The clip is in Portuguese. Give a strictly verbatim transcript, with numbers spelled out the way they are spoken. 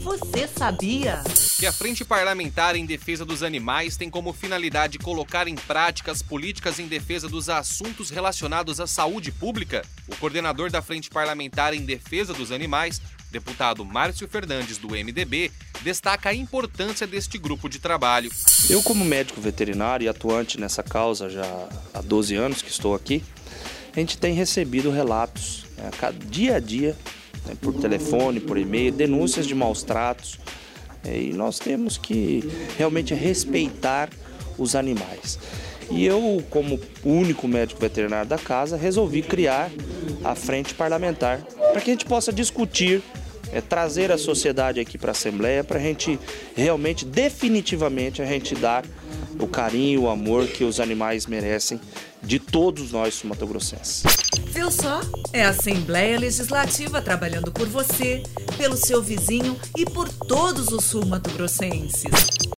Você sabia? Que a Frente Parlamentar em Defesa dos Animais tem como finalidade colocar em prática as políticas em defesa dos assuntos relacionados à saúde pública? O coordenador da Frente Parlamentar em Defesa dos Animais, deputado Márcio Fernandes, do M D B, destaca a importância deste grupo de trabalho. Eu, como médico veterinário e atuante nessa causa já há doze anos que estou aqui, a gente tem recebido relatos, né, dia a dia, né, por telefone, por e-mail, denúncias de maus tratos, né, e nós temos que realmente respeitar os animais. E eu, como único médico veterinário da casa, resolvi criar a Frente Parlamentar para que a gente possa discutir, é, trazer a sociedade aqui para a Assembleia, para a gente realmente, definitivamente, a gente dar o carinho, o amor que os animais merecem de todos nós sumatogrossenses. Viu só? É a Assembleia Legislativa trabalhando por você, pelo seu vizinho e por todos os sul-mato-grossenses.